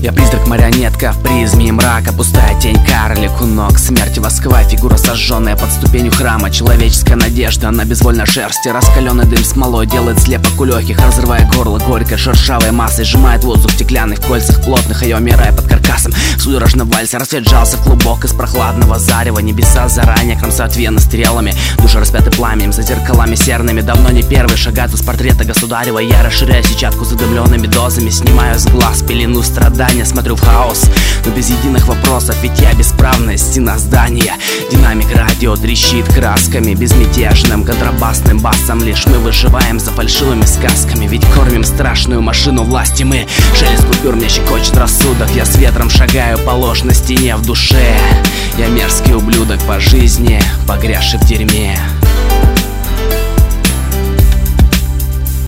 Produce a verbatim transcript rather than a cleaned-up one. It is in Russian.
Я призрак, марионетка в призме мрака, пустая тень, карлик у ног смерти, восковая фигура, сожженная под ступенью храма. Человеческая надежда на безвольной шерсти, раскаленный дым смолой делает слепок у легких, разрывая горло горькой шершавой массой, сжимает воздух в стеклянных кольцах плотных, а я умираю под каркасом. В судорожном вальсе рассвет сжался клубок из прохладного зарева, небеса заранее кромсают вены стрелами, души распяты пламенем за зеркалами серными. Давно не первый шагат из портрета государева, я расширяю сетчатку задымленными дозами, снимаю с глаз пелену страданий. Смотрю в хаос, но без единых вопросов, ведь я бесправная стена здания. Динамик радио трещит красками, безмятежным контрабасным басом. Лишь мы выживаем за фальшивыми сказками, ведь кормим страшную машину власти мы. Шелест купюр мне щекочет рассудок, я с ветром шагаю по ложной стене в душе. Я мерзкий ублюдок по жизни, погрязший в дерьме.